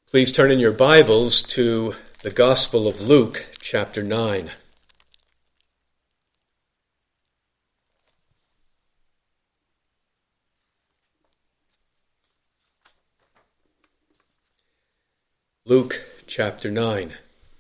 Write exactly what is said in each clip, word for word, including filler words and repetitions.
Please turn in your Bibles to the Gospel of Luke, chapter nine. Luke, chapter nine.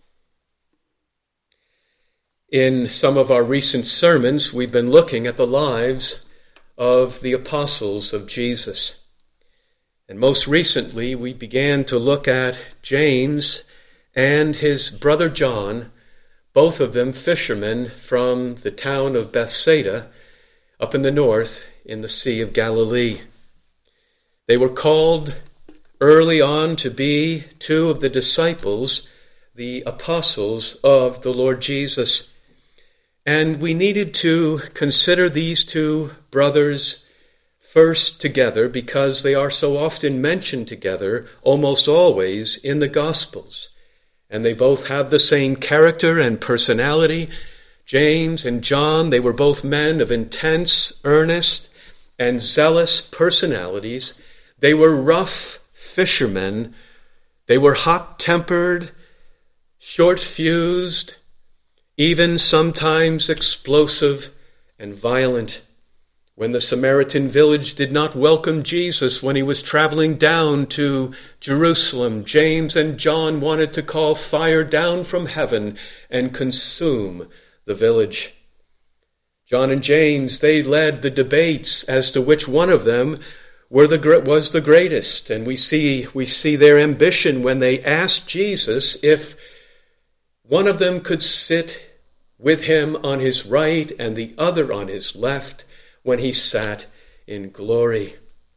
In some of our recent sermons, we've been looking at the lives of the apostles of Jesus. And most recently, we began to look at James and his brother John, both of them fishermen from the town of Bethsaida, up in the north in the Sea of Galilee. They were called early on to be two of the disciples, the apostles of the Lord Jesus. And we needed to consider these two brothers first together because they are so often mentioned together, almost always in the Gospels. And they both have the same character and personality. James and John, they were both men of intense, earnest, and zealous personalities. They were rough fishermen. They were hot-tempered, short-fused, even sometimes explosive and violent. When the Samaritan village did not welcome Jesus when he was traveling down to Jerusalem, James and John wanted to call fire down from heaven and consume the village. John and James, they led the debates as to which one of them were the was the greatest. And we see we see their ambition when they asked Jesus if one of them could sit with him on his right and the other on his left when he sat in glory.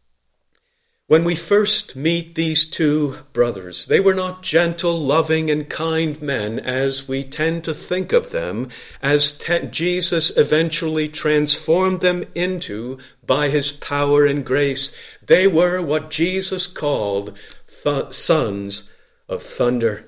When we first meet these two brothers, they were not gentle, loving, and kind men as we tend to think of them, as te- Jesus eventually transformed them into by his power and grace. They were what Jesus called th- sons of thunder.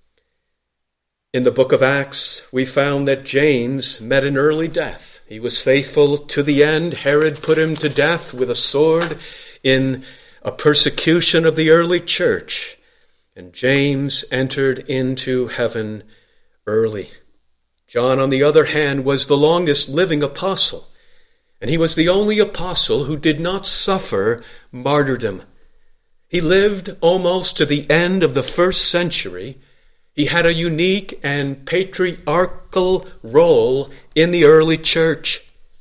In the book of Acts, we found that James met an early death. He was faithful to the end. Herod put him to death with a sword in a persecution of the early church. And James entered into heaven early. John, on the other hand, was the longest living apostle. And he was the only apostle who did not suffer martyrdom. He lived almost to the end of the first century. He had a unique and patriarchal role in the early church.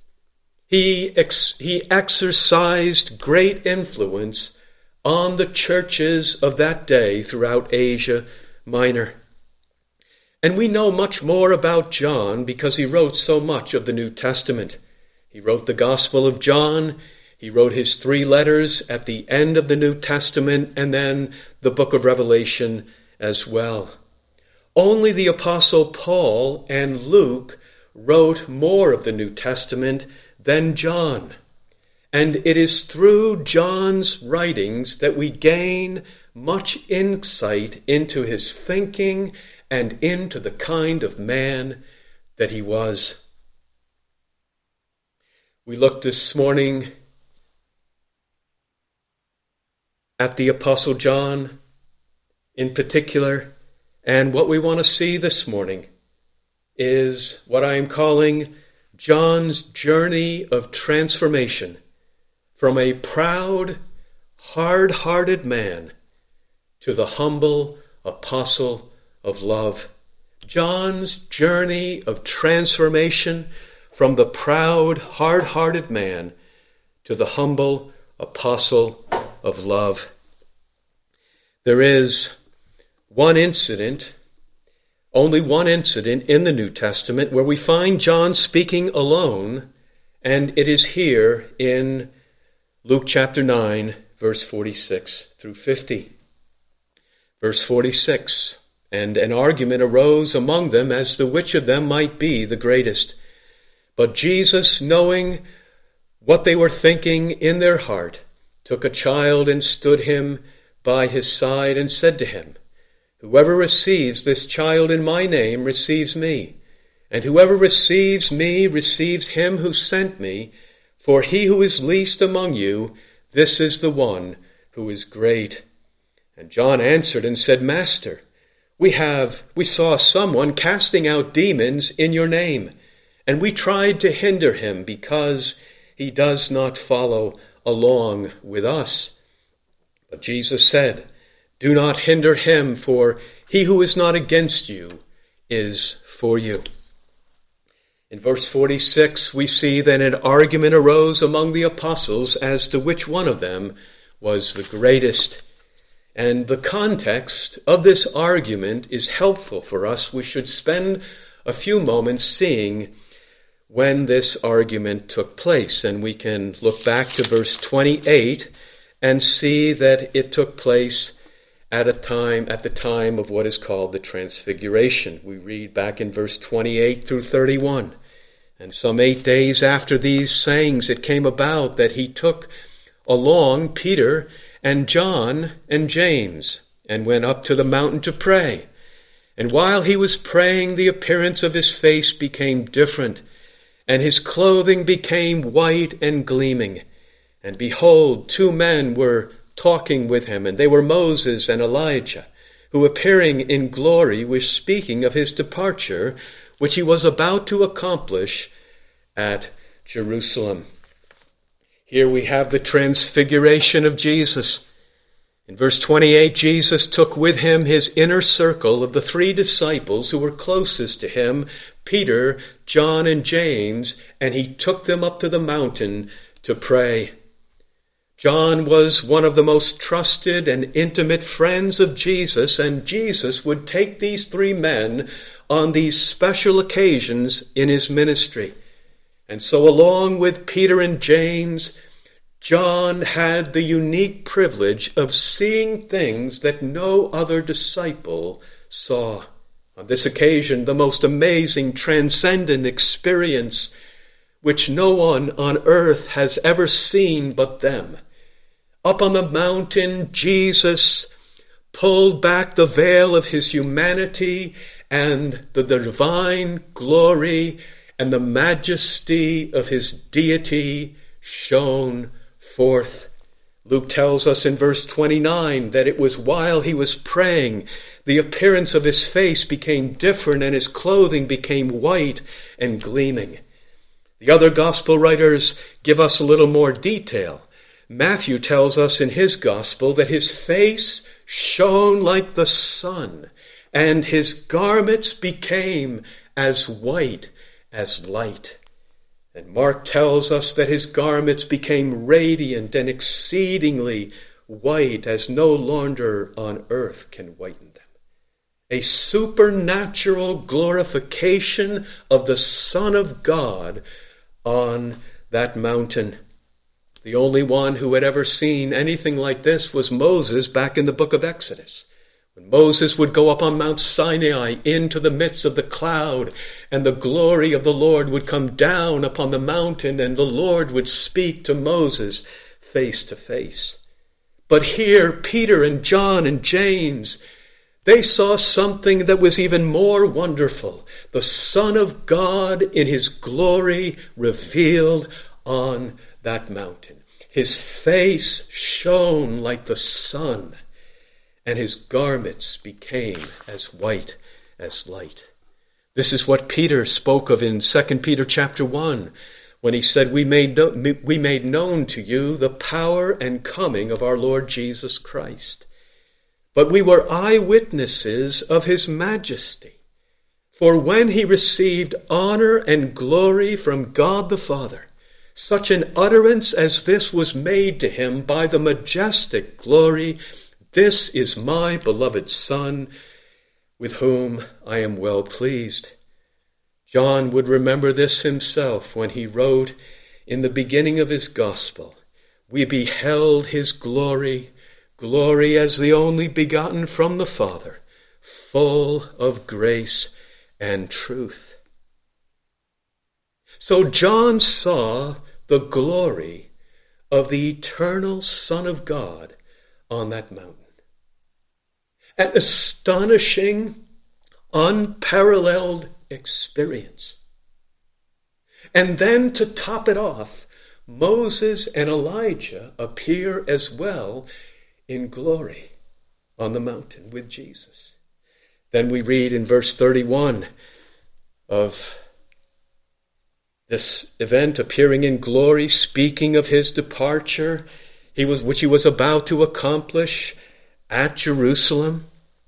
He, ex- he exercised great influence on the churches of that day throughout Asia Minor. And we know much more about John because he wrote so much of the New Testament. He wrote the Gospel of John. He wrote his three letters at the end of the New Testament, and then the book of Revelation as well. Only the Apostle Paul and Luke wrote more of the New Testament than John. And it is through John's writings that we gain much insight into his thinking and into the kind of man that he was. We looked this morning at the Apostle John in particular. And what we want to see this morning is what I am calling John's journey of transformation from a proud, hard-hearted man to the humble apostle of love. John's journey of transformation from the proud, hard-hearted man to the humble apostle of love. There is One incident, only one incident in the New Testament where we find John speaking alone, and it is here in Luke chapter nine, verse forty-six through fifty. Verse forty-six, and an argument arose among them as to which of them might be the greatest. But Jesus, knowing what they were thinking in their heart, took a child and stood him by his side and said to him, Whoever receives this child in my name receives me, and whoever receives me receives him who sent me, for he who is least among you, this is the one who is great. And John answered and said, Master, we have, we saw someone casting out demons in your name, and we tried to hinder him because he does not follow along with us. But Jesus said, do not hinder him, for he who is not against you is for you. In verse forty-six, we see that an argument arose among the apostles as to which one of them was the greatest. And the context of this argument is helpful for us. We should spend a few moments seeing when this argument took place. And we can look back to verse twenty-eight and see that it took place at a time, at the time of what is called the Transfiguration. We read back in verse twenty-eight through thirty-one. And some eight days after these sayings, it came about that he took along Peter and John and James, and went up to the mountain to pray. And while he was praying, the appearance of his face became different, and his clothing became white and gleaming. And behold, two men were talking with him, and they were Moses and Elijah, who appearing in glory were speaking of his departure, which he was about to accomplish at Jerusalem. Here we have the transfiguration of Jesus. In verse twenty-eight, Jesus took with him his inner circle of the three disciples who were closest to him, Peter, John, and James, and he took them up to the mountain to pray. John was one of the most trusted and intimate friends of Jesus, and Jesus would take these three men on these special occasions in his ministry. And so along with Peter and James, John had the unique privilege of seeing things that no other disciple saw. On this occasion, the most amazing, transcendent experience which no one on earth has ever seen but them. Up on the mountain, Jesus pulled back the veil of his humanity, and the divine glory and the majesty of his deity shone forth. Luke tells us in verse twenty-nine that it was while he was praying, the appearance of his face became different and his clothing became white and gleaming. The other gospel writers give us a little more detail. Matthew tells us in his gospel that his face shone like the sun, and his garments became as white as light. And Mark tells us that his garments became radiant and exceedingly white, as no launder on earth can whiten them. A supernatural glorification of the Son of God on that mountain. The only one who had ever seen anything like this was Moses back in the book of Exodus. When Moses would go up on Mount Sinai into the midst of the cloud, and the glory of the Lord would come down upon the mountain, and the Lord would speak to Moses face to face. But here, Peter and John and James, they saw something that was even more wonderful. The Son of God in his glory revealed on that mountain. His face shone like the sun, and his garments became as white as light. This is what Peter spoke of in Second Peter chapter one, when he said, we made, no, we made known to you the power and coming of our Lord Jesus Christ. But we were eyewitnesses of his majesty. For when he received honor and glory from God the Father, such an utterance as this was made to him by the majestic glory, this is my beloved Son, with whom I am well pleased. John would remember this himself when he wrote in the beginning of his gospel, we beheld his glory, glory as the only begotten from the Father, full of grace and truth. So John saw the glory of the eternal Son of God on that mountain. An astonishing, unparalleled experience. And then to top it off, Moses and Elijah appear as well in glory. on the mountain with Jesus. Then we read in verse thirty-one of this event appearing in glory, speaking of his departure, he was, which he was about to accomplish at Jerusalem.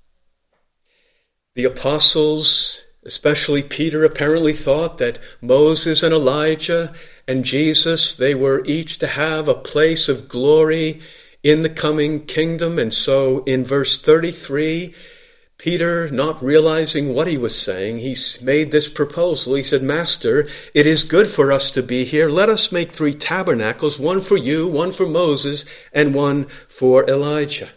The apostles, especially Peter, apparently thought that Moses and Elijah and Jesus, they were each to have a place of glory in the coming kingdom. And so in verse thirty-three, Peter, not realizing what he was saying, he made this proposal. He said, "Master, it is good for us to be here. Let us make three tabernacles, one for you, one for Moses, and one for Elijah."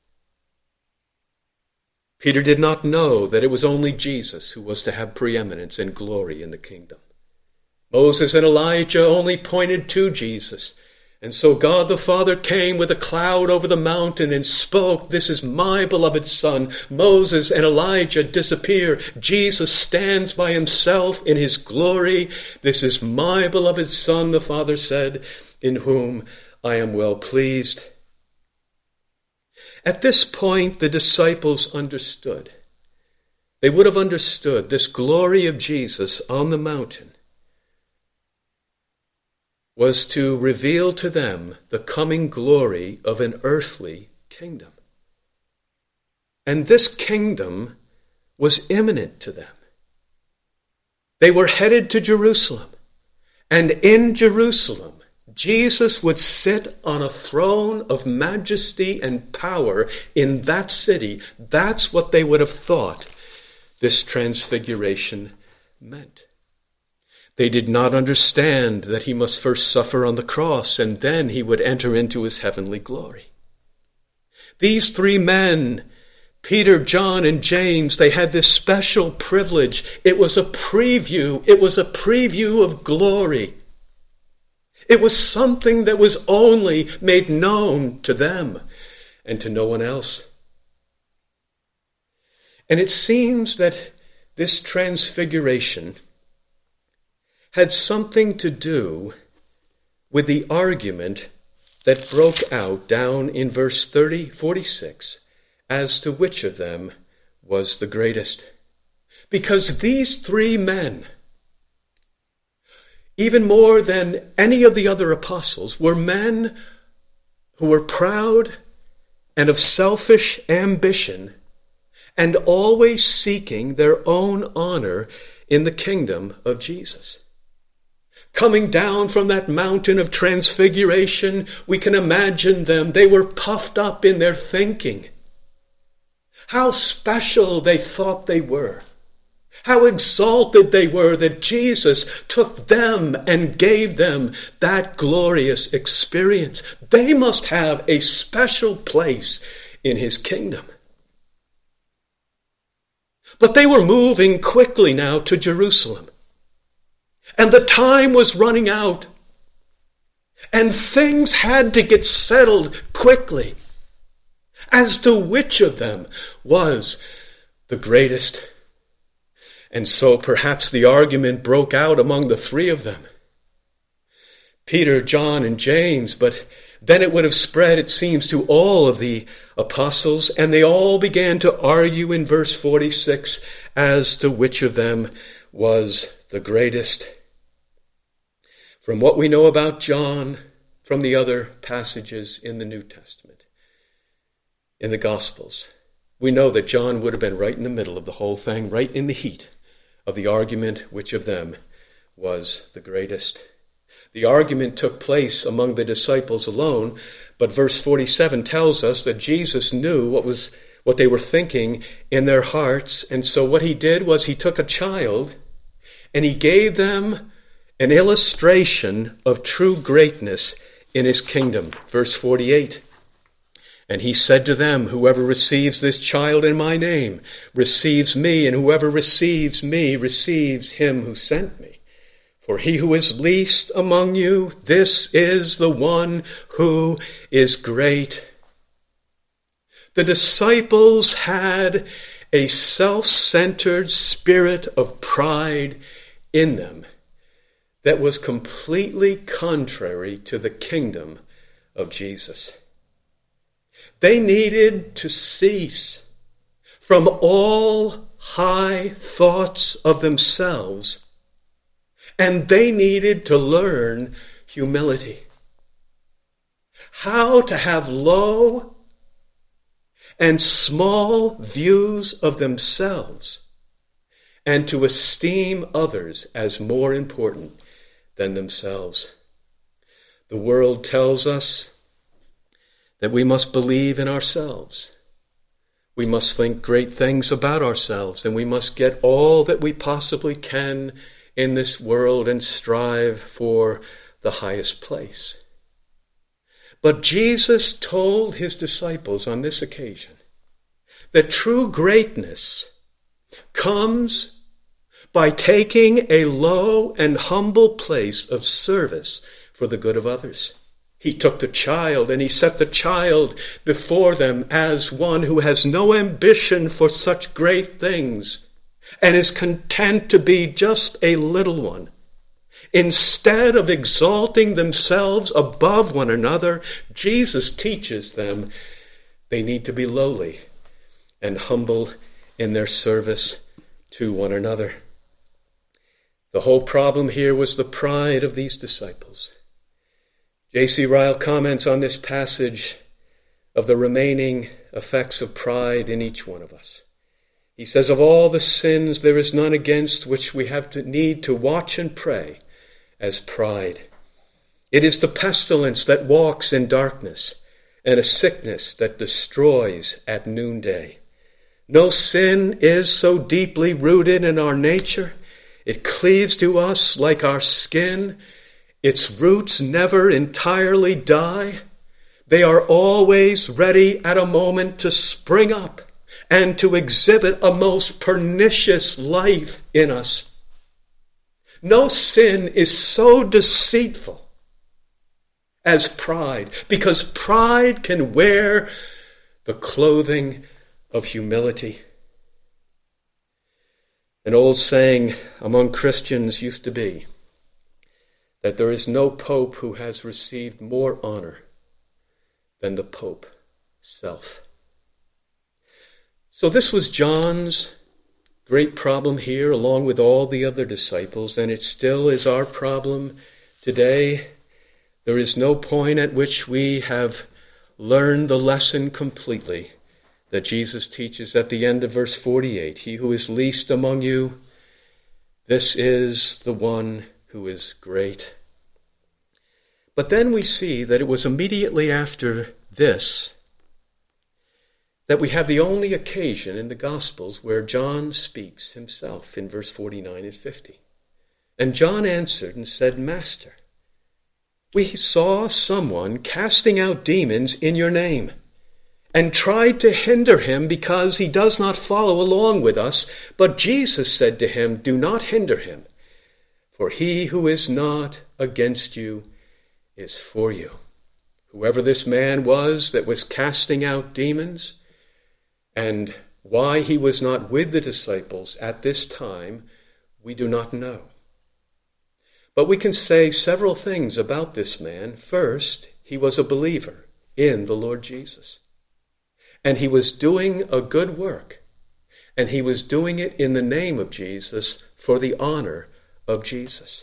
Peter did not know that it was only Jesus who was to have preeminence and glory in the kingdom. Moses and Elijah only pointed to Jesus. And so God the Father came with a cloud over the mountain and spoke, "This is my beloved Son." Moses and Elijah disappear. Jesus stands by himself in his glory. "This is my beloved Son," the Father said, "in whom I am well pleased." At this point, the disciples understood. They would have understood this glory of Jesus on the mountain was to reveal to them the coming glory of an earthly kingdom. And this kingdom was imminent to them. They were headed to Jerusalem, and in Jerusalem, Jesus would sit on a throne of majesty and power in that city. That's what they would have thought this transfiguration meant. They did not understand that he must first suffer on the cross and then he would enter into his heavenly glory. These three men, Peter, John, and James, they had this special privilege. It was a preview. It was a preview of glory. It was something that was only made known to them and to no one else. And it seems that this transfiguration had something to do with the argument that broke out down in verse thirty, forty-six as to which of them was the greatest. Because these three men, even more than any of the other apostles, were men who were proud and of selfish ambition and always seeking their own honor in the kingdom of Jesus. Coming down from that mountain of transfiguration, we can imagine them. They were puffed up in their thinking. How special they thought they were. How exalted they were that Jesus took them and gave them that glorious experience. They must have a special place in his kingdom. But they were moving quickly now to Jerusalem. And the time was running out. And things had to get settled quickly as to which of them was the greatest. And so perhaps the argument broke out among the three of them, Peter, John, and James, but then it would have spread, it seems, to all of the apostles, and they all began to argue in verse forty-six as to which of them was the greatest. From what we know about John, from the other passages in the New Testament, in the Gospels, we know that John would have been right in the middle of the whole thing, right in the heat of the argument which of them was the greatest. The argument took place among the disciples alone, but verse forty-seven tells us that Jesus knew what was what they were thinking in their hearts, and so what he did was he took a child and he gave them an illustration of true greatness in his kingdom. Verse forty-eight, "And he said to them, whoever receives this child in my name receives me, and whoever receives me receives him who sent me. For he who is least among you, this is the one who is great." The disciples had a self-centered spirit of pride in them that was completely contrary to the kingdom of Jesus. They needed to cease from all high thoughts of themselves, and they needed to learn humility. How to have low and small views of themselves, and to esteem others as more important than themselves. The world tells us that we must believe in ourselves. We must think great things about ourselves, and we must get all that we possibly can in this world and strive for the highest place. But Jesus told his disciples on this occasion that true greatness comes by taking a low and humble place of service for the good of others. He took the child and he set the child before them as one who has no ambition for such great things and is content to be just a little one. Instead of exalting themselves above one another, Jesus teaches them they need to be lowly and humble in their service to one another. The whole problem here was the pride of these disciples. J C Ryle comments on this passage of the remaining effects of pride in each one of us. He says, of all the sins, there is none against which we have to need to watch and pray as pride. It is the pestilence that walks in darkness and a sickness that destroys at noonday. No sin is so deeply rooted in our nature. It cleaves to us like our skin. Its roots never entirely die. They are always ready at a moment to spring up and to exhibit a most pernicious life in us. No sin is so deceitful as pride, because pride can wear the clothing of humility. An old saying among Christians used to be that there is no pope who has received more honor than the Pope self. So this was John's great problem here, along with all the other disciples, and it still is our problem today. There is no point at which we have learned the lesson completely that Jesus teaches at the end of verse forty-eight. He who is least among you, this is the one who is great. But then we see that it was immediately after this that we have the only occasion in the Gospels where John speaks himself in verse forty-nine and fifty. And John answered and said, Master, we saw someone casting out demons in your name, and tried to hinder him because he does not follow along with us. But Jesus said to him, do not hinder him, for he who is not against you is for you. Whoever this man was that was casting out demons, and why he was not with the disciples at this time, we do not know. But we can say several things about this man. First, he was a believer in the Lord Jesus. And he was doing a good work. And he was doing it in the name of Jesus for the honor of Jesus.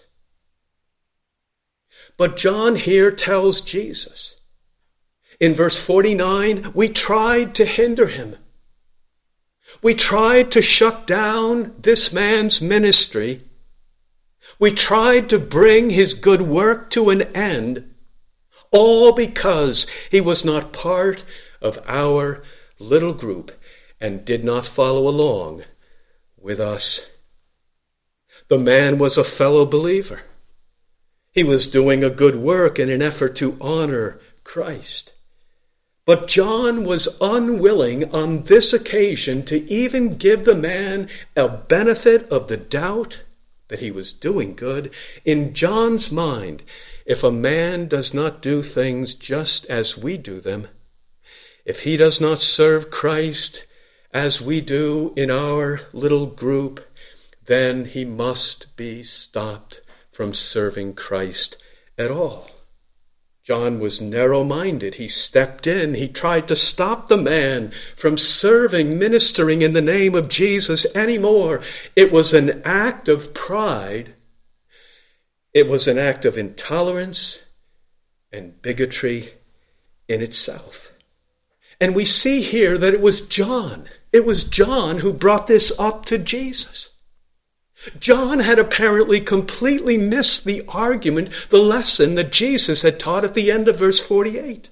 But John here tells Jesus, in verse forty-nine, we tried to hinder him. We tried to shut down this man's ministry. We tried to bring his good work to an end, all because he was not part of our little group and did not follow along with us. The man was a fellow believer. He was doing a good work in an effort to honor Christ. But John was unwilling on this occasion to even give the man a benefit of the doubt that he was doing good. In John's mind, if a man does not do things just as we do them, if he does not serve Christ as we do in our little group, then he must be stopped from serving Christ at all. John was narrow-minded. He stepped in. He tried to stop the man from serving, ministering in the name of Jesus anymore. It was an act of pride. It was an act of intolerance and bigotry in itself. And we see here that it was John. It was John who brought this up to Jesus. John had apparently completely missed the argument, the lesson that Jesus had taught at the end of verse forty-eight.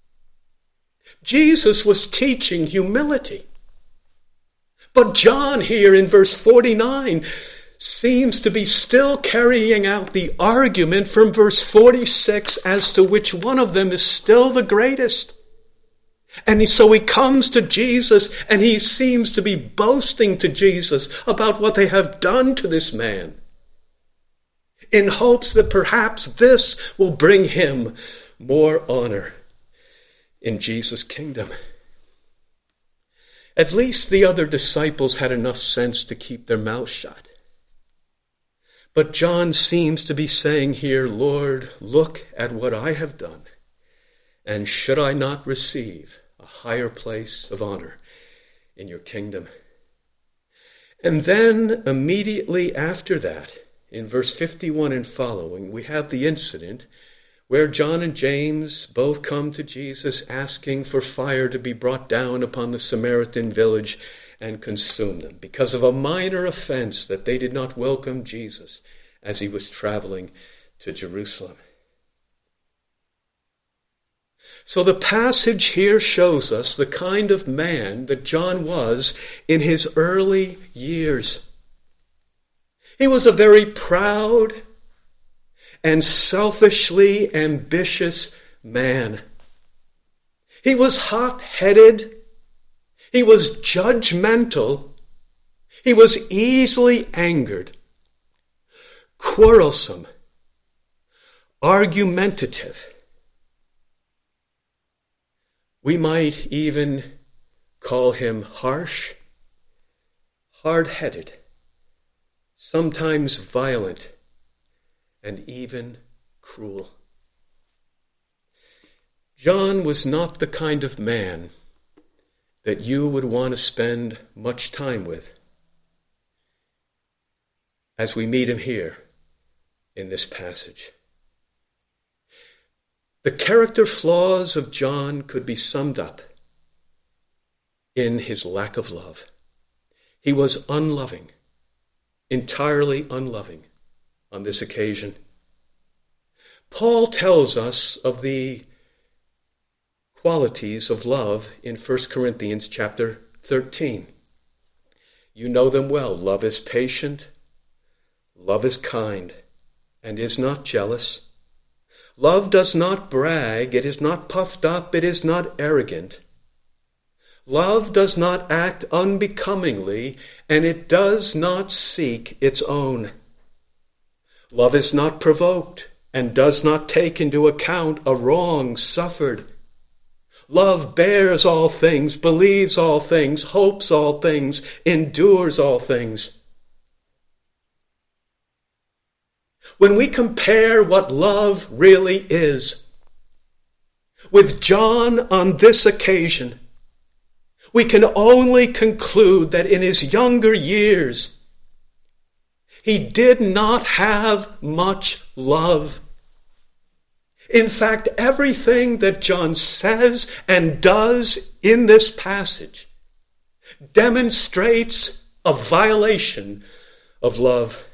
Jesus was teaching humility. But John here in verse forty-nine seems to be still carrying out the argument from verse forty-six as to which one of them is still the greatest. And so he comes to Jesus and he seems to be boasting to Jesus about what they have done to this man, in hopes that perhaps this will bring him more honor in Jesus' kingdom. At least the other disciples had enough sense to keep their mouths shut. But John seems to be saying here, Lord, look at what I have done, and should I not receive a higher place of honor in your kingdom? And then immediately after that, in verse fifty-one and following, we have the incident where John and James both come to Jesus asking for fire to be brought down upon the Samaritan village and consume them because of a minor offense that they did not welcome Jesus as he was traveling to Jerusalem. So the passage here shows us the kind of man that John was in his early years. He was a very proud and selfishly ambitious man. He was hot-headed. He was judgmental. He was easily angered, quarrelsome, argumentative. We might even call him harsh, hard-headed, sometimes violent, and even cruel. John was not the kind of man that you would want to spend much time with, as we meet him here in this passage. The character flaws of John could be summed up in his lack of love. He was unloving, entirely unloving on this occasion. Paul tells us of the qualities of love in First Corinthians chapter thirteen. You know them well. Love is patient, love is kind, and is not jealous. Love does not brag, it is not puffed up, it is not arrogant. Love does not act unbecomingly, and it does not seek its own. Love is not provoked, and does not take into account a wrong suffered. Love bears all things, believes all things, hopes all things, endures all things. When we compare what love really is with John on this occasion, we can only conclude that in his younger years, he did not have much love. In fact, everything that John says and does in this passage demonstrates a violation of love.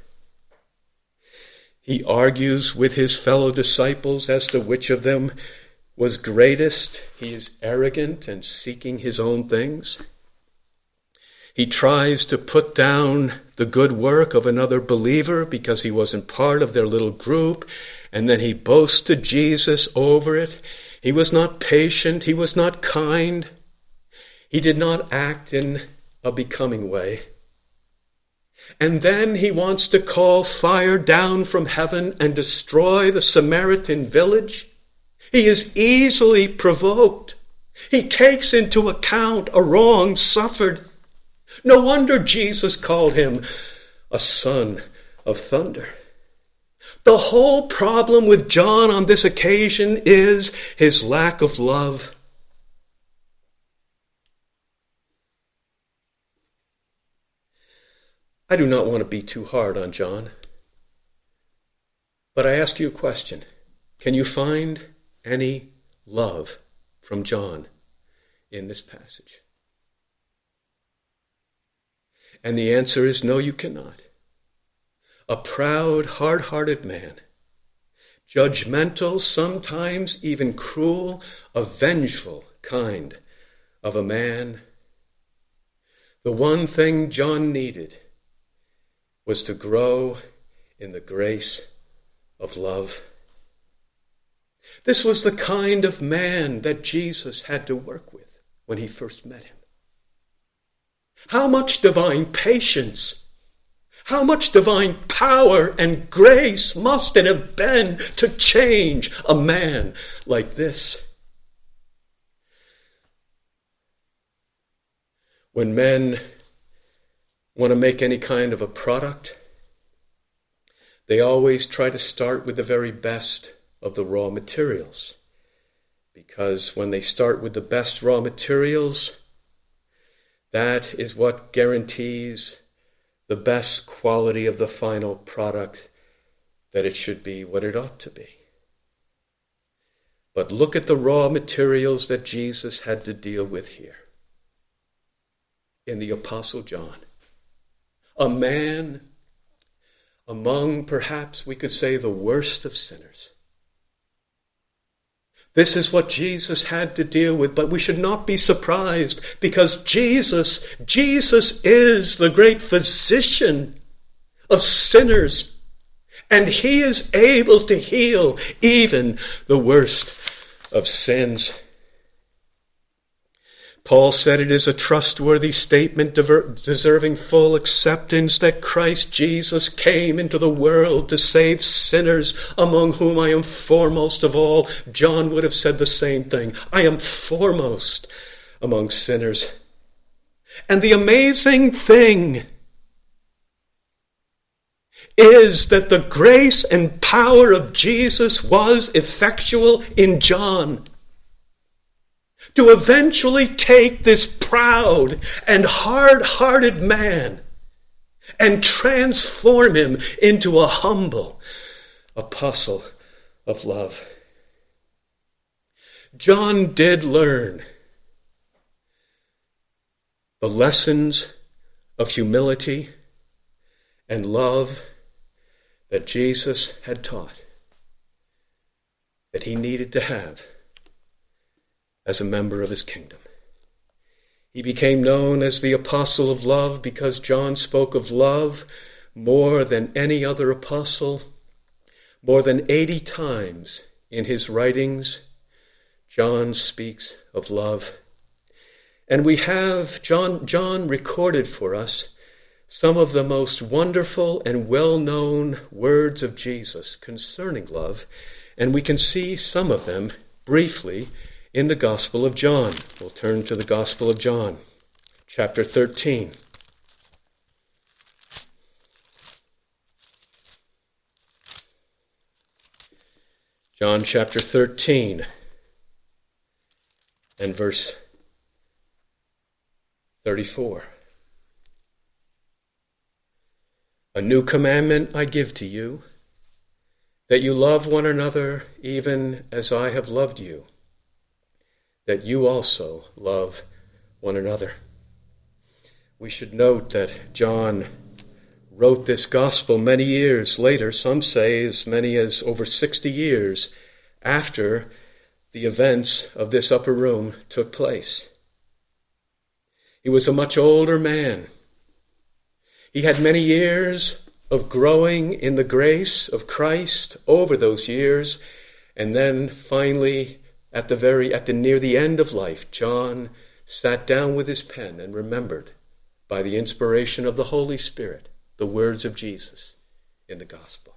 He argues with his fellow disciples as to which of them was greatest. He is arrogant and seeking his own things. He tries to put down the good work of another believer because he wasn't part of their little group, and then he boasts to Jesus over it. He was not patient. He was not kind. He did not act in a becoming way. And then he wants to call fire down from heaven and destroy the Samaritan village. He is easily provoked. He takes into account a wrong suffered. No wonder Jesus called him a son of thunder. The whole problem with John on this occasion is his lack of love. I do not want to be too hard on John, but I ask you a question. Can you find any love from John in this passage? And the answer is no, you cannot. A proud, hard-hearted man, judgmental, sometimes even cruel, a vengeful kind of a man. The one thing John needed was to grow in the grace of love. This was the kind of man that Jesus had to work with when he first met him. How much divine patience, how much divine power and grace must it have been to change a man like this? When men want to make any kind of a product, they always try to start with the very best of the raw materials. Because when they start with the best raw materials, that is what guarantees the best quality of the final product, that it should be what it ought to be. But look at the raw materials that Jesus had to deal with here in the Apostle John. A man among, perhaps we could say, the worst of sinners. This is what Jesus had to deal with, but we should not be surprised, because Jesus, Jesus is the great physician of sinners, and he is able to heal even the worst of sins. Paul said it is a trustworthy statement deserving full acceptance that Christ Jesus came into the world to save sinners, among whom I am foremost of all. John would have said the same thing. I am foremost among sinners. And the amazing thing is that the grace and power of Jesus was effectual in John, to eventually take this proud and hard-hearted man and transform him into a humble apostle of love. John did learn the lessons of humility and love that Jesus had taught, that he needed to have as a member of his kingdom. He became known as the apostle of love because John spoke of love more than any other apostle. More than eighty times in his writings, John speaks of love. And we have John, John recorded for us some of the most wonderful and well-known words of Jesus concerning love, and we can see some of them briefly in the Gospel of John. We'll turn to the Gospel of John, chapter thirteen. John chapter thirteen and verse thirty-four. A new commandment I give to you, that you love one another even as I have loved you, that you also love one another. We should note that John wrote this gospel many years later, some say as many as over sixty years after the events of this upper room took place. He was a much older man. He had many years of growing in the grace of Christ over those years, and then finally, at the very, at the near the end of life, John sat down with his pen and remembered, by the inspiration of the Holy Spirit, the words of Jesus in the gospel.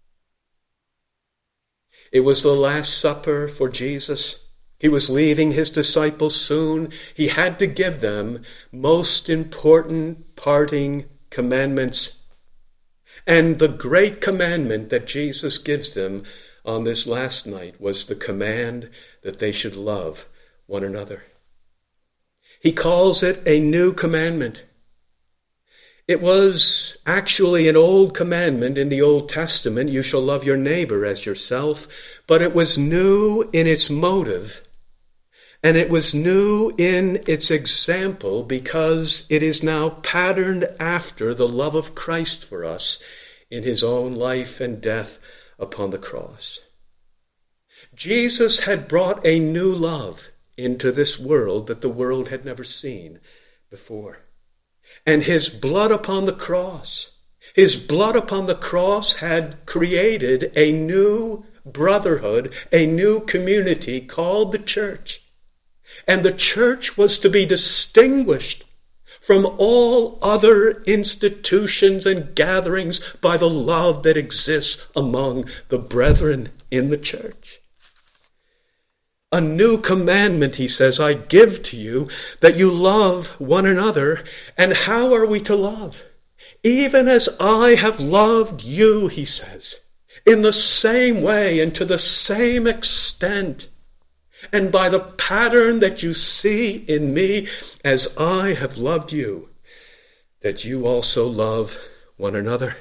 It was the Last Supper for Jesus. He was leaving his disciples soon. He had to give them most important parting commandments. And the great commandment that Jesus gives them on this last night was the command that they should love one another. He calls it a new commandment. It was actually an old commandment in the Old Testament, you shall love your neighbor as yourself, but it was new in its motive, and it was new in its example because it is now patterned after the love of Christ for us in his own life and death upon the cross. Jesus had brought a new love into this world that the world had never seen before. And his blood upon the cross, his blood upon the cross had created a new brotherhood, a new community called the church. And the church was to be distinguished from all other institutions and gatherings by the love that exists among the brethren in the church. A new commandment, he says, I give to you, that you love one another. And how are we to love? Even as I have loved you, he says, in the same way and to the same extent, and by the pattern that you see in me, as I have loved you, that you also love one another.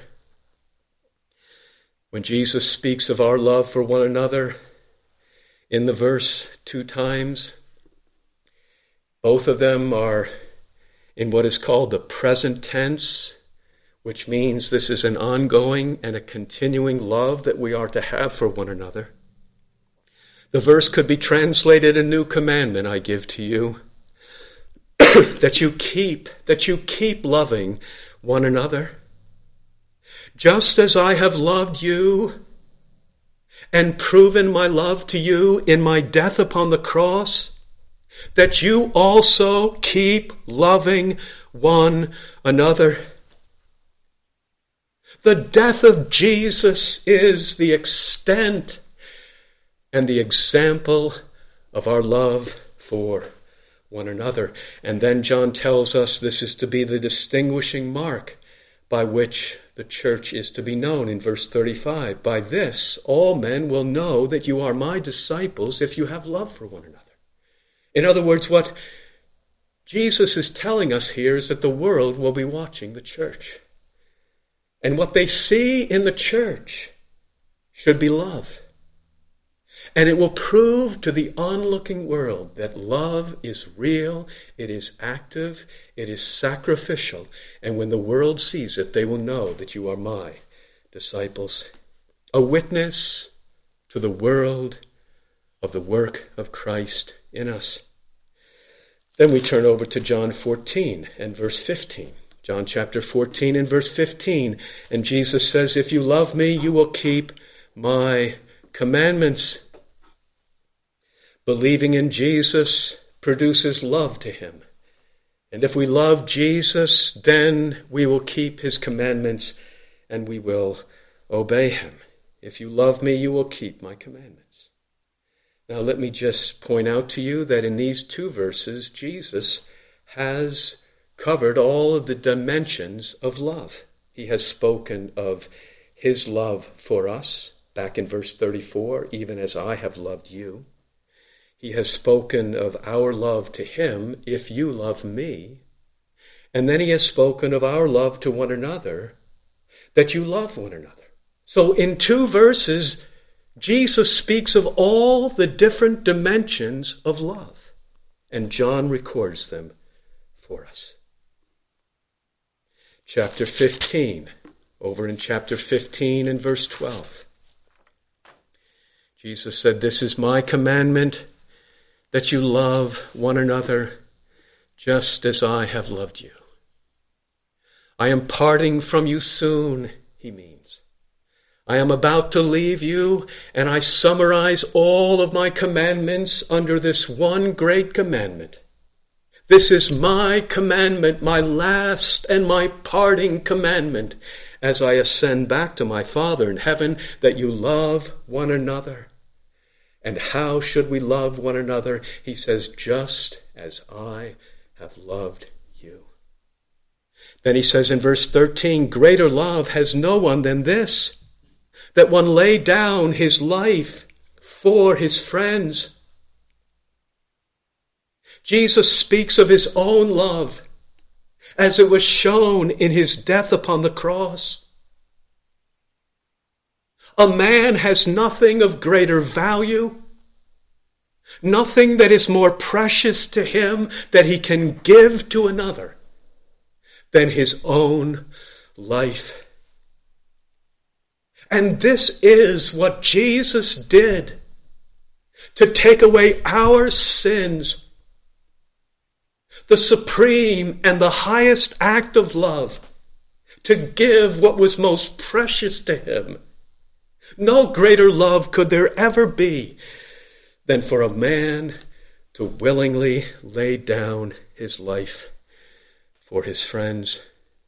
When Jesus speaks of our love for one another, in the verse two times, both of them are in what is called the present tense, which means this is an ongoing and a continuing love that we are to have for one another. The verse could be translated, a new commandment I give to you, that you keep, that you keep loving one another. Just as I have loved you and proven my love to you in my death upon the cross, that you also keep loving one another. The death of Jesus is the extent and the example of our love for one another. And then John tells us this is to be the distinguishing mark by which the church is to be known in verse thirty-five. By this, all men will know that you are my disciples if you have love for one another. In other words, what Jesus is telling us here is that the world will be watching the church. And what they see in the church should be love. And it will prove to the onlooking world that love is real, it is active, it is sacrificial. And when the world sees it, they will know that you are my disciples. A witness to the world of the work of Christ in us. Then we turn over to John fourteen and verse fifteen. John chapter fourteen and verse fifteen. And Jesus says, if you love me, you will keep my commandments. Believing in Jesus produces love to him. And if we love Jesus, then we will keep his commandments and we will obey him. If you love me, you will keep my commandments. Now let me just point out to you that in these two verses, Jesus has covered all of the dimensions of love. He has spoken of his love for us, back in verse thirty-four, even as I have loved you. He has spoken of our love to him, if you love me. And then he has spoken of our love to one another, that you love one another. So in two verses, Jesus speaks of all the different dimensions of love. And John records them for us. Chapter fifteen, over in chapter fifteen and verse twelve. Jesus said, this is my commandment, that you love one another just as I have loved you. I am parting from you soon, he means. I am about to leave you, and I summarize all of my commandments under this one great commandment. This is my commandment, my last and my parting commandment, as I ascend back to my Father in heaven, that you love one another. And how should we love one another? He says, just as I have loved you. Then he says in verse thirteen, greater love has no one than this, that one lay down his life for his friends. Jesus speaks of his own love as it was shown in his death upon the cross. A man has nothing of greater value, nothing that is more precious to him that he can give to another than his own life. And this is what Jesus did to take away our sins. The supreme and the highest act of love, to give what was most precious to him. No greater love could there ever be than for a man to willingly lay down his life for his friends.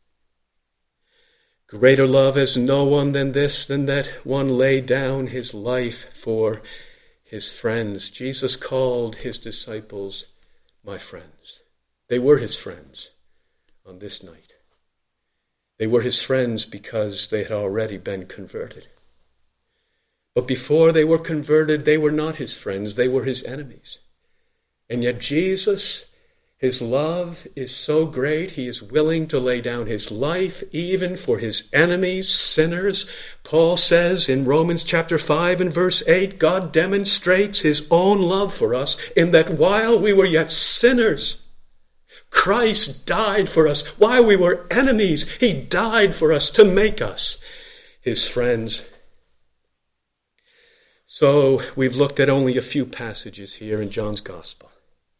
Greater love has no one than this, than that one lay down his life for his friends. Jesus called his disciples my friends. They were his friends on this night. They were his friends because they had already been converted. But before they were converted, they were not his friends. They were his enemies. And yet Jesus, his love is so great, he is willing to lay down his life even for his enemies, sinners. Paul says in Romans chapter five and verse eight, God demonstrates his own love for us in that while we were yet sinners, Christ died for us. While we were enemies, he died for us to make us his friends. So we've looked at only a few passages here in John's Gospel.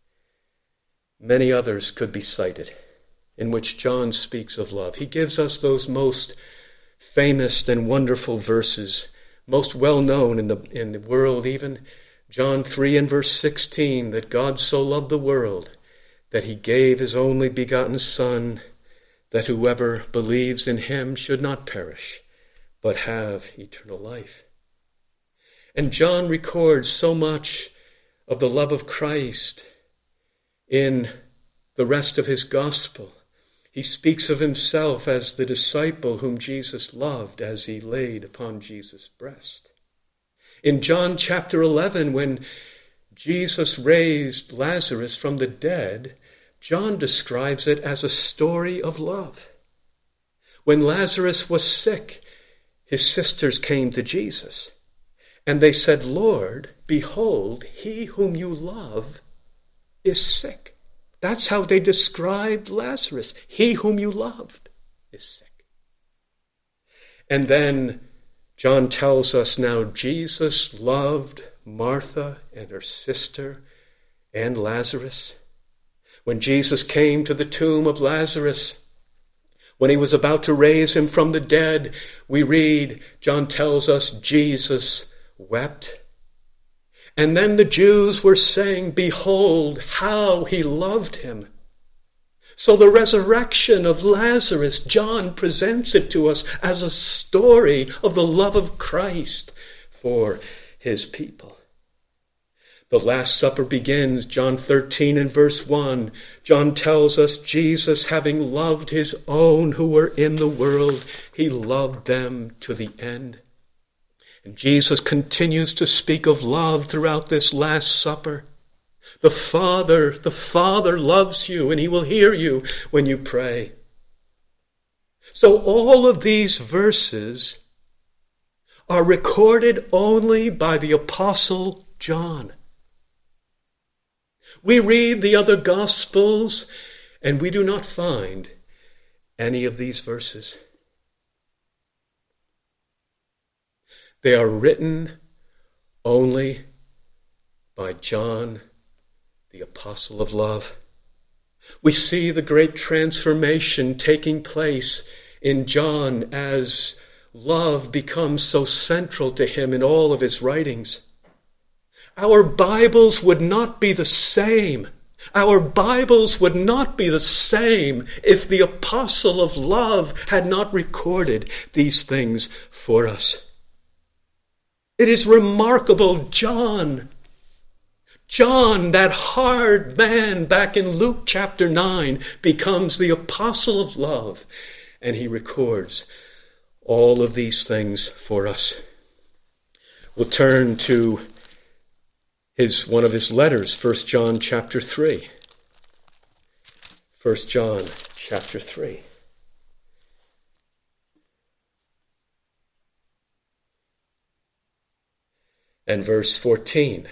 Many others could be cited in which John speaks of love. He gives us those most famous and wonderful verses, most well known in the, in the world even. John three and verse sixteen, that God so loved the world that he gave his only begotten Son, that whoever believes in him should not perish, but have eternal life. And John records so much of the love of Christ in the rest of his gospel. He speaks of himself as the disciple whom Jesus loved as he laid upon Jesus' breast. In John chapter eleven, when Jesus raised Lazarus from the dead, John describes it as a story of love. When Lazarus was sick, his sisters came to Jesus, and they said, Lord, behold, he whom you love is sick. That's how they described Lazarus. He whom you loved is sick. And then John tells us now Jesus loved Martha and her sister and Lazarus. When Jesus came to the tomb of Lazarus, when he was about to raise him from the dead, we read, John tells us, Jesus wept. And then the Jews were saying, behold, how he loved him. So the resurrection of Lazarus, John presents it to us as a story of the love of Christ for his people. The Last Supper begins, John thirteen and verse one. John tells us, Jesus, having loved his own who were in the world, he loved them to the end. And Jesus continues to speak of love throughout this Last Supper. The Father, the Father loves you, and he will hear you when you pray. So all of these verses are recorded only by the Apostle John. We read the other Gospels, and we do not find any of these verses. They are written only by John, the apostle of love. We see the great transformation taking place in John as love becomes so central to him in all of his writings. Our Bibles would not be the same. Our Bibles would not be the same if the apostle of love had not recorded these things for us. It is remarkable. John, John, that hard man back in Luke chapter nine, becomes the apostle of love, and he records all of these things for us. We'll turn to his one of his letters, First John chapter three. First John chapter three. And verse fourteen.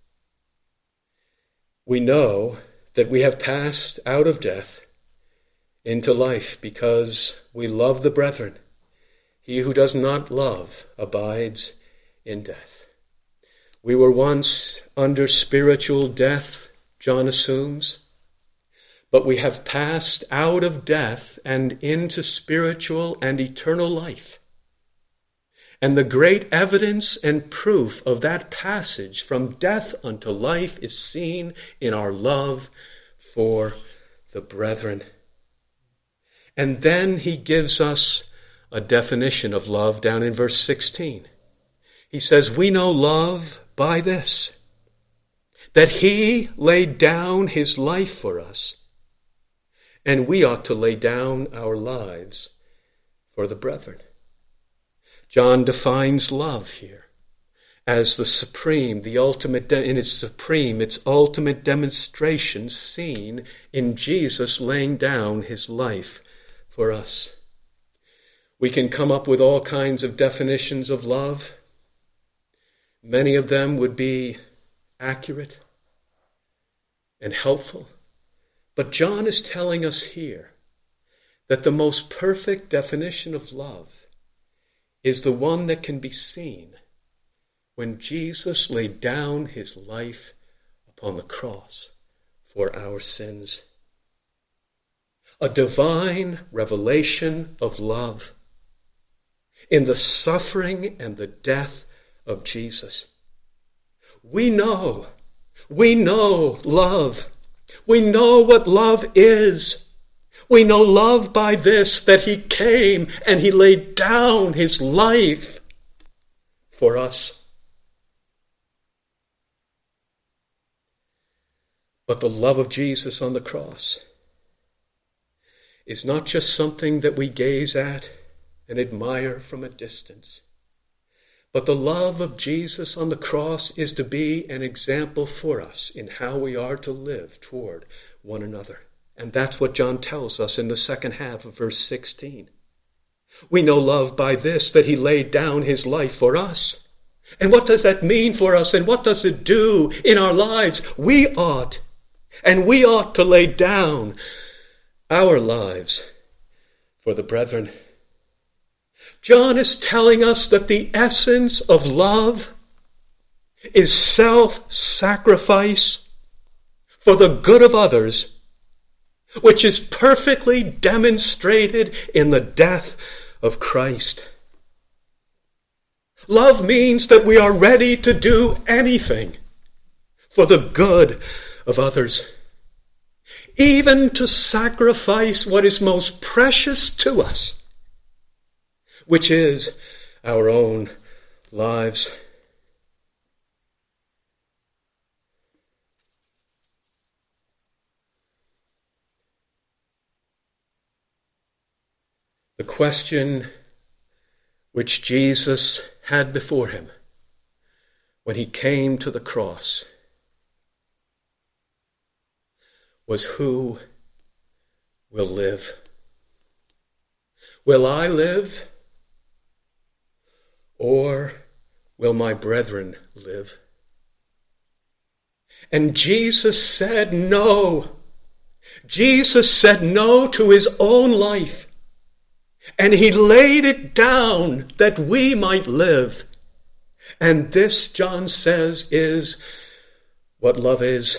We know that we have passed out of death into life because we love the brethren. He who does not love abides in death. We were once under spiritual death, John assumes, but we have passed out of death and into spiritual and eternal life. And the great evidence and proof of that passage from death unto life is seen in our love for the brethren. And then he gives us a definition of love down in verse sixteen. He says, we know love by this, that he laid down his life for us, and we ought to lay down our lives for the brethren. John defines love here as the supreme, the ultimate, de- in its supreme, its ultimate demonstration seen in Jesus laying down his life for us. We can come up with all kinds of definitions of love. Many of them would be accurate and helpful. But John is telling us here that the most perfect definition of love is the one that can be seen when Jesus laid down his life upon the cross for our sins. A divine revelation of love in the suffering and the death of Jesus. We know, we know love. We know what love is. We know love by this, that he came and he laid down his life for us. But the love of Jesus on the cross is not just something that we gaze at and admire from a distance. But the love of Jesus on the cross is to be an example for us in how we are to live toward one another. And that's what John tells us in the second half of verse sixteen. We know love by this, that he laid down his life for us. And what does that mean for us? And what does it do in our lives? We ought, and we ought to lay down our lives for the brethren. John is telling us that the essence of love is self-sacrifice for the good of others, which is perfectly demonstrated in the death of Christ. Love means that we are ready to do anything for the good of others, even to sacrifice what is most precious to us, which is our own lives. The question which Jesus had before him when he came to the cross was, who will live? Will I live? Or will my brethren live? And Jesus said no. Jesus said no to his own life. And he laid it down that we might live. And this, John says, is what love is.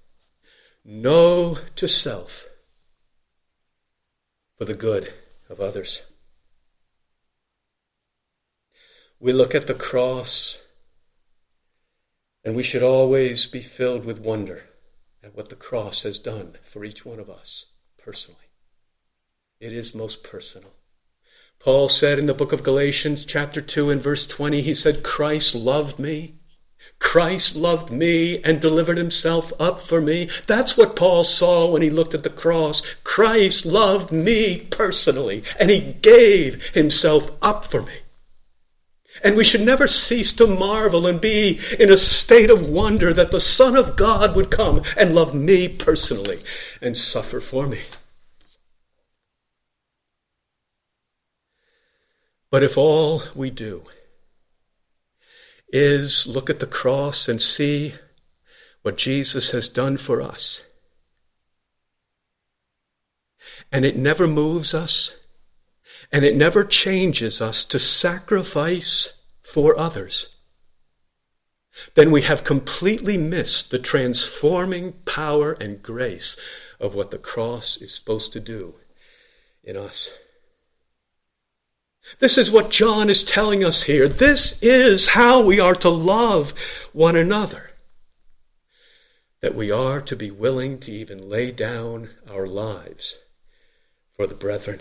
No to self for the good of others. We look at the cross, and we should always be filled with wonder at what the cross has done for each one of us personally. It is most personal. Paul said in the book of Galatians chapter two and verse twenty, he said, Christ loved me Christ loved me and delivered himself up for me. That's what Paul saw when he looked at the cross. Christ loved me personally, and he gave himself up for me. And we should never cease to marvel and be in a state of wonder that the Son of God would come and love me personally and suffer for me. But if all we do is look at the cross and see what Jesus has done for us, and it never moves us, and it never changes us to sacrifice for others, then we have completely missed the transforming power and grace of what the cross is supposed to do in us. This is what John is telling us here. This is how we are to love one another. That we are to be willing to even lay down our lives for the brethren.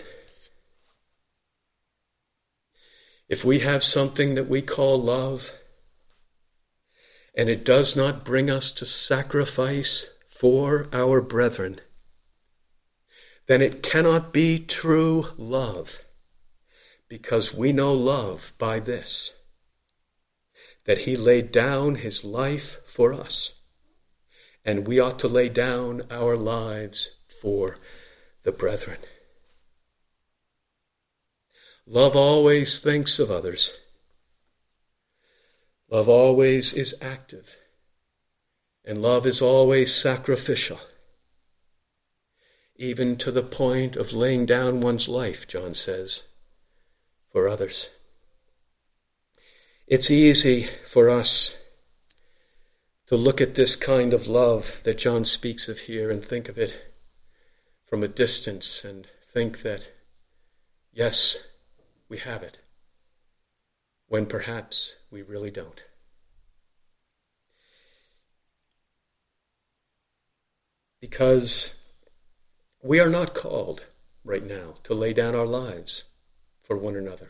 If we have something that we call love, and it does not bring us to sacrifice for our brethren, then it cannot be true love. Because we know love by this, that he laid down his life for us, and we ought to lay down our lives for the brethren. Love always thinks of others. Love always is active, and love is always sacrificial, even to the point of laying down one's life, John says, for others. It's easy for us to look at this kind of love that John speaks of here and think of it from a distance and think that, yes, we have it, when perhaps we really don't. Because we are not called right now to lay down our lives for one another.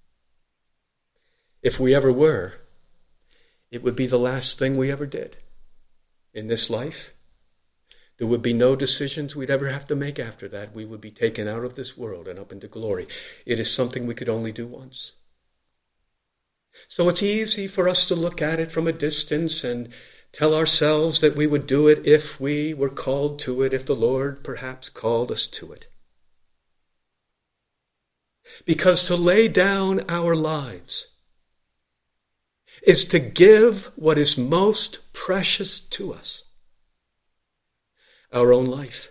If we ever were, it would be the last thing we ever did in this life. There would be no decisions we'd ever have to make after that. We would be taken out of this world and up into glory. It is something we could only do once. So it's easy for us to look at it from a distance and tell ourselves that we would do it if we were called to it, if the Lord perhaps called us to it. Because to lay down our lives is to give what is most precious to us, our own life.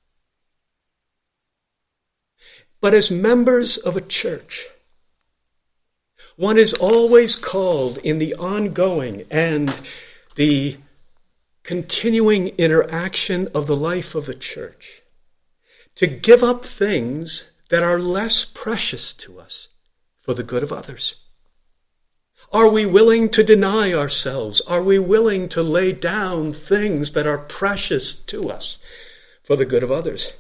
But as members of a church, one is always called in the ongoing and the continuing interaction of the life of the church to give up things that are less precious to us for the good of others. Are we willing to deny ourselves? Are we willing to lay down things that are precious to us for the good of others?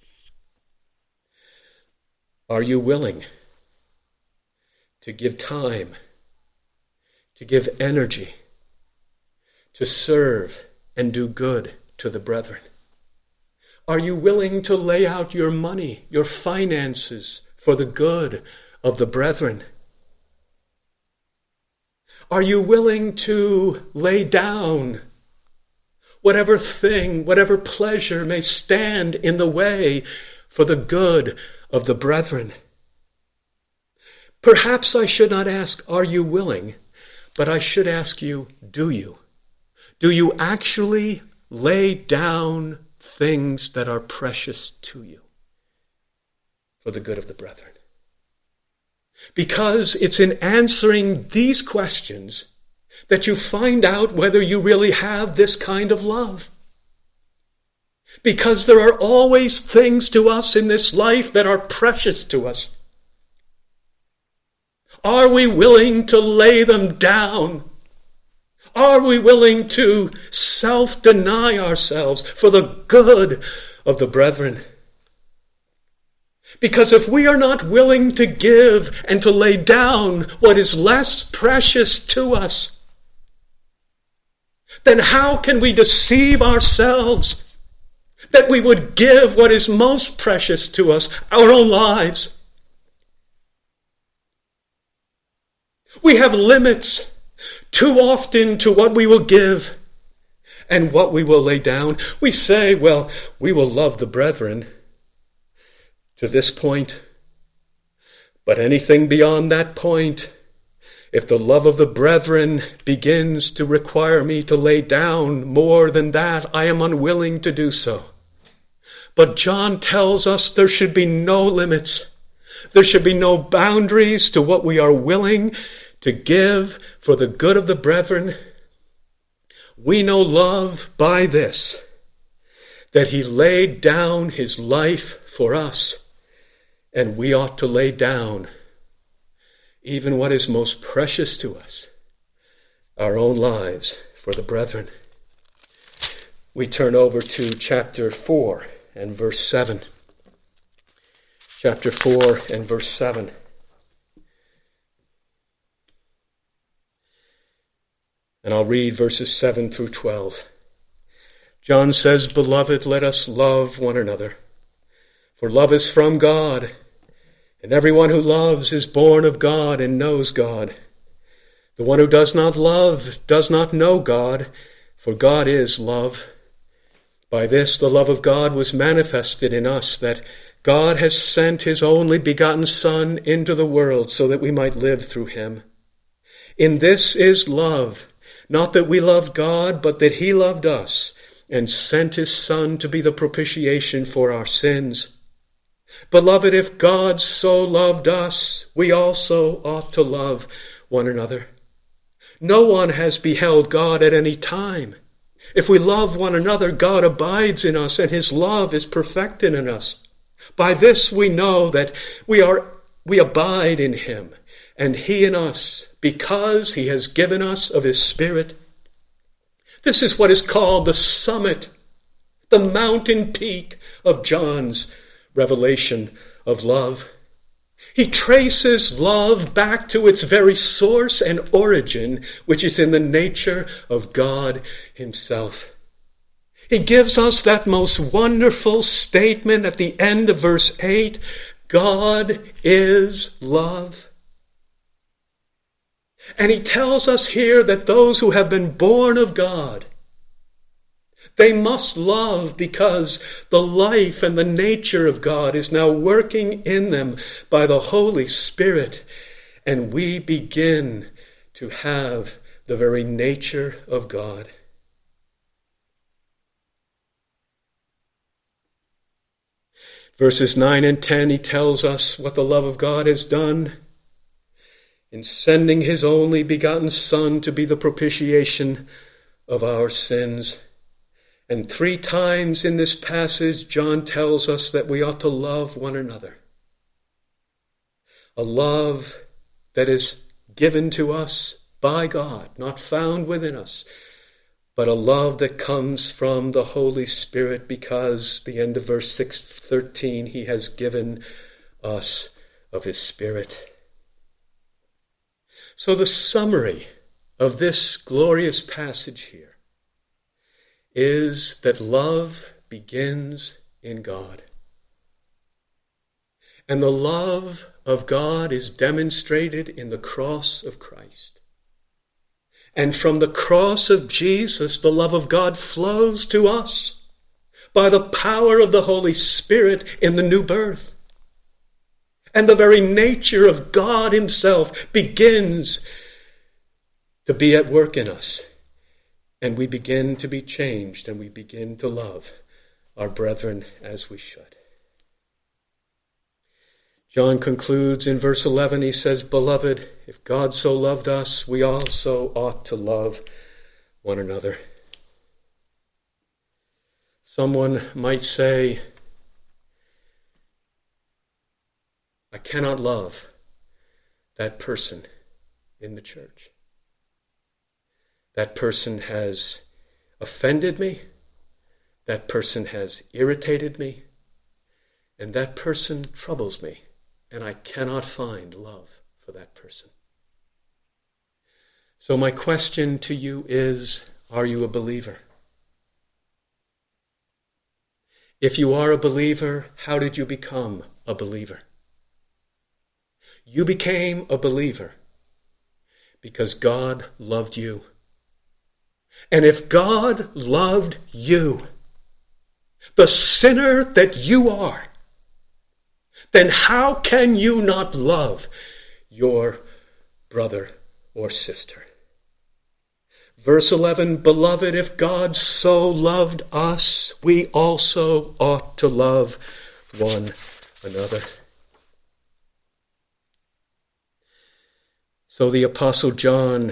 Are you willing to give time, to give energy, to serve and do good to the brethren? Are you willing to lay out your money, your finances for the good of the brethren? Are you willing to lay down whatever thing, whatever pleasure may stand in the way for the good of the brethren? Perhaps I should not ask, are you willing? But I should ask you, do you? Do you actually lay down things that are precious to you for the good of the brethren? Because it's in answering these questions that you find out whether you really have this kind of love. Because there are always things to us in this life that are precious to us. Are we willing to lay them down? Are we willing to self-deny ourselves for the good of the brethren? Because if we are not willing to give and to lay down what is less precious to us, then how can we deceive ourselves that we would give what is most precious to us, our own lives? We have limits too often to what we will give and what we will lay down. We say, well, we will love the brethren to this point, but anything beyond that point, if the love of the brethren begins to require me to lay down more than that, I am unwilling to do so. But John tells us there should be no limits. There should be no boundaries to what we are willing to give for the good of the brethren. We know love by this, that he laid down his life for us, and we ought to lay down even what is most precious to us, our own lives for the brethren. We turn over to chapter four and verse seven. Chapter four and verse seven. And I'll read verses seven through twelve. John says, "Beloved, let us love one another, for love is from God. And everyone who loves is born of God and knows God. The one who does not love does not know God, for God is love. By this the love of God was manifested in us, that God has sent his only begotten Son into the world so that we might live through him. In this is love, not that we loved God, but that he loved us and sent his Son to be the propitiation for our sins. Beloved, if God so loved us, we also ought to love one another. No one has beheld God at any time. If we love one another, God abides in us, and his love is perfected in us. By this we know that we are we abide in him, and he in us, because he has given us of his Spirit. This is what is called the summit, the mountain peak of John's revelation of love. He traces love back to its very source and origin, which is in the nature of God himself. He gives us that most wonderful statement at the end of verse eight, God is love. And he tells us here that those who have been born of God, they must love because the life and the nature of God is now working in them by the Holy Spirit. And we begin to have the very nature of God. Verses nine and ten, he tells us what the love of God has done in sending his only begotten Son to be the propitiation of our sins. And three times in this passage, John tells us that we ought to love one another. A love that is given to us by God, not found within us, but a love that comes from the Holy Spirit, because the end of verse six thirteen, he has given us of his Spirit. So the summary of this glorious passage here is that love begins in God. And the love of God is demonstrated in the cross of Christ. And from the cross of Jesus, the love of God flows to us by the power of the Holy Spirit in the new birth. And the very nature of God himself begins to be at work in us. And we begin to be changed, and we begin to love our brethren as we should. John concludes in verse eleven, he says, Beloved, if God so loved us, we also ought to love one another. Someone might say, I cannot love that person in the church. That person has offended me. That person has irritated me. And that person troubles me. And I cannot find love for that person. So my question to you is, Are you a believer? If you are a believer, how did you become a believer? You became a believer because God loved you. And if God loved you, the sinner that you are, then how can you not love your brother or sister? Verse eleven, beloved, if God so loved us, we also ought to love one another. So the Apostle John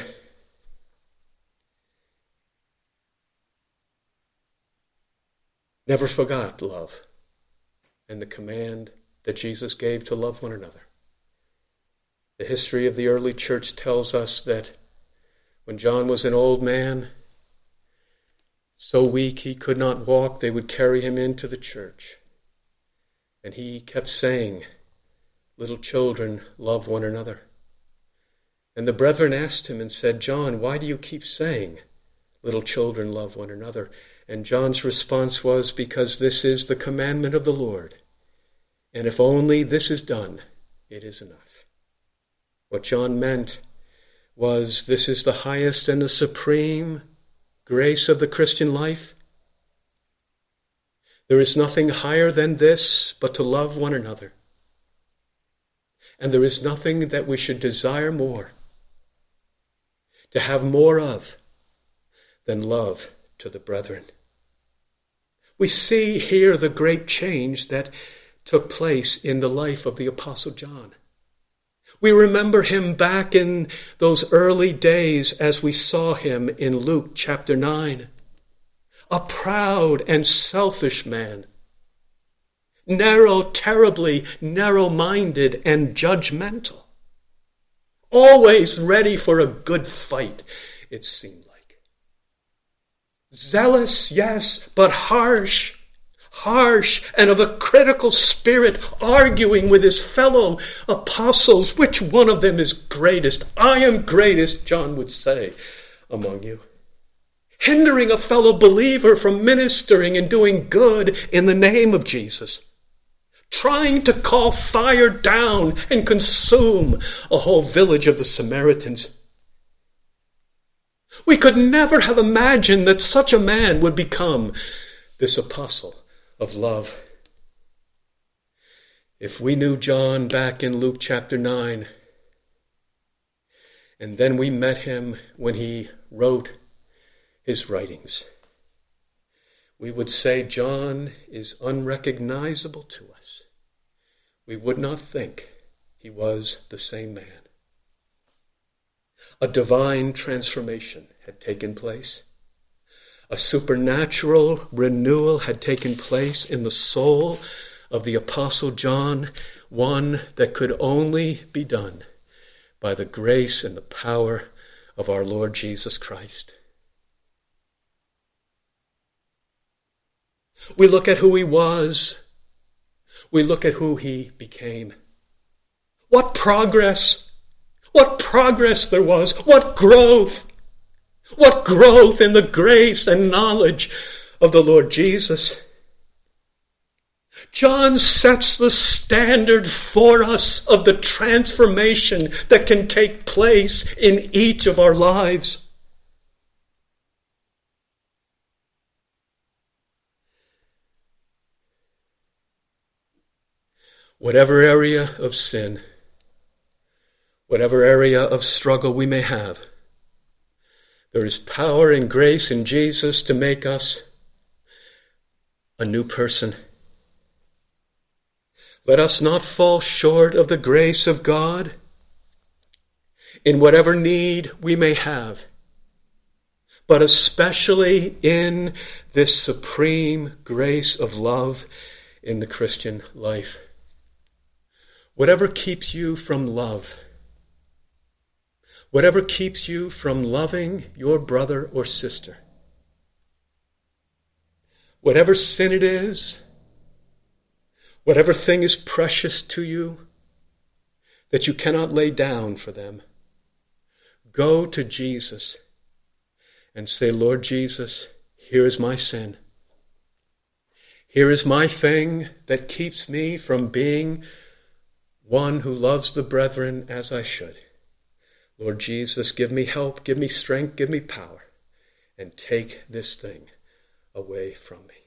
never forgot love and the command that Jesus gave to love one another. The history of the early church tells us that when John was an old man, so weak he could not walk, they would carry him into the church. And he kept saying, little children, love one another. And the brethren asked him and said, John, why do you keep saying, little children, love one another? And John's response was, because this is the commandment of the Lord. And if only this is done, it is enough. What John meant was, this is the highest and the supreme grace of the Christian life. There is nothing higher than this but to love one another. And there is nothing that we should desire more, to have more of, than love to the brethren. We see here the great change that took place in the life of the Apostle John. We remember him back in those early days as we saw him in Luke chapter nine. A proud and selfish man. Narrow, terribly narrow-minded and judgmental. Always ready for a good fight, it seemed like. Zealous, yes, but harsh. Harsh and of a critical spirit, arguing with his fellow apostles. Which one of them is greatest? I am greatest, John would say, among you. Hindering a fellow believer from ministering and doing good in the name of Jesus. Trying to call fire down and consume a whole village of the Samaritans. We could never have imagined that such a man would become this apostle of love. If we knew John back in Luke chapter nine, and then we met him when he wrote his writings, we would say John is unrecognizable to us. We would not think he was the same man. A divine transformation had taken place. A supernatural renewal had taken place in the soul of the Apostle John, one that could only be done by the grace and the power of our Lord Jesus Christ. We look at who he was. We look at who he became. What progress! What progress there was! What growth! What growth in the grace and knowledge of the Lord Jesus. John sets the standard for us of the transformation that can take place in each of our lives. Whatever area of sin, whatever area of struggle we may have, there is power and grace in Jesus to make us a new person. Let us not fall short of the grace of God in whatever need we may have, but especially in this supreme grace of love in the Christian life. Whatever keeps you from love, whatever keeps you from loving your brother or sister, whatever sin it is, whatever thing is precious to you that you cannot lay down for them, go to Jesus and say, Lord Jesus, here is my sin. Here is my thing that keeps me from being one who loves the brethren as I should. Lord Jesus, give me help, give me strength, give me power, and take this thing away from me.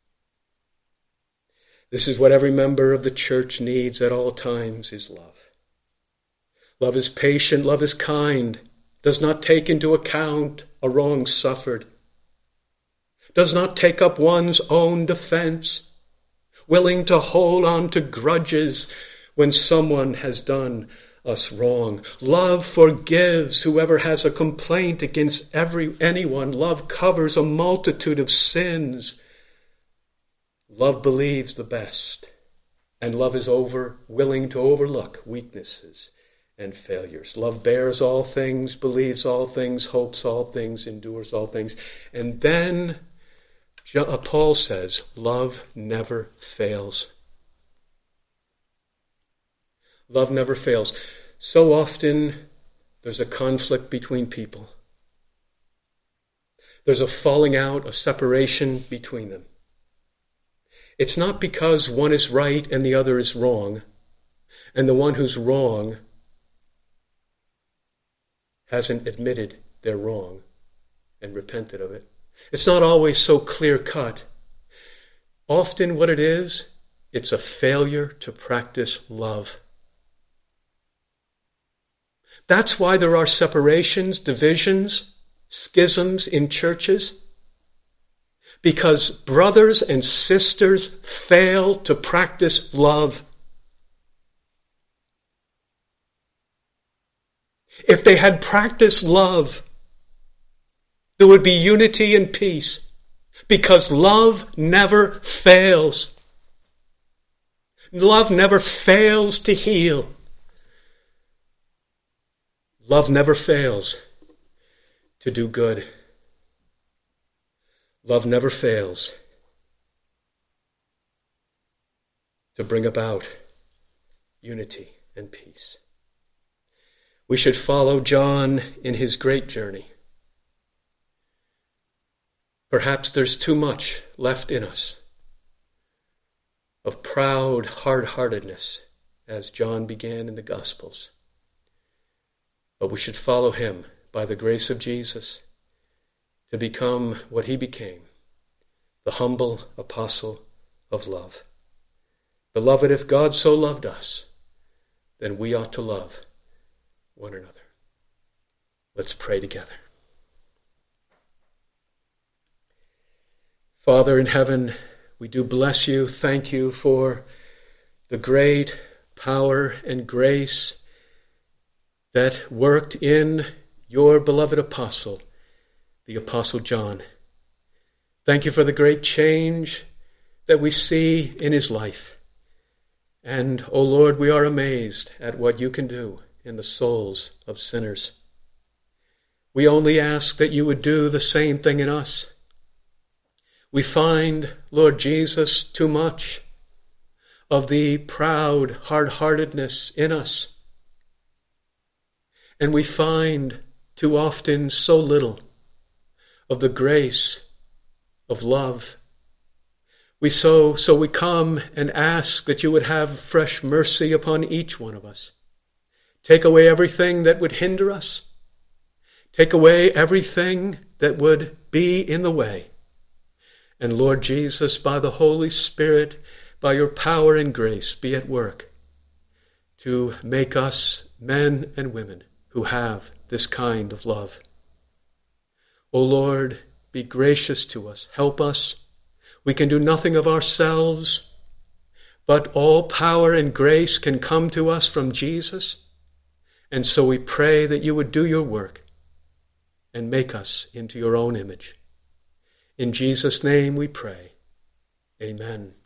This is what every member of the church needs at all times, is love. Love is patient, love is kind, does not take into account a wrong suffered, does not take up one's own defense, willing to hold on to grudges when someone has done us wrong. Love forgives whoever has a complaint against every anyone. Love covers a multitude of sins. Love believes the best, and love is over willing to overlook weaknesses and failures. Love bears all things, believes all things, hopes all things, endures all things. And then Paul says, love never fails. Love never fails. So often there's a conflict between people. There's a falling out, a separation between them. It's not because one is right and the other is wrong, and the one who's wrong hasn't admitted they're wrong and repented of it. It's not always so clear-cut. Often what it is, it's a failure to practice love. That's why there are separations, divisions, schisms in churches. Because brothers and sisters fail to practice love. If they had practiced love, there would be unity and peace, because love never fails. Love never fails to heal. Love never fails to do good. Love never fails to bring about unity and peace. We should follow John in his great journey. Perhaps there's too much left in us of proud hard-heartedness, as John began in the Gospels. But we should follow him by the grace of Jesus to become what he became, the humble apostle of love. Beloved, if God so loved us, then we ought to love one another. Let's pray together. Father in heaven, we do bless you. Thank you for the great power and grace that worked in your beloved apostle, the Apostle John. Thank you for the great change that we see in his life. And, O Lord, we are amazed at what you can do in the souls of sinners. We only ask that you would do the same thing in us. We find, Lord Jesus, too much of the proud hard-heartedness in us. And we find too often so little of the grace of love. We so, so we come and ask that you would have fresh mercy upon each one of us. Take away everything that would hinder us. Take away everything that would be in the way. And Lord Jesus, by the Holy Spirit, by your power and grace, be at work to make us men and women who have this kind of love. O Lord, be gracious to us. Help us. We can do nothing of ourselves, but all power and grace can come to us from Jesus. And so we pray that you would do your work and make us into your own image. In Jesus' name we pray. Amen.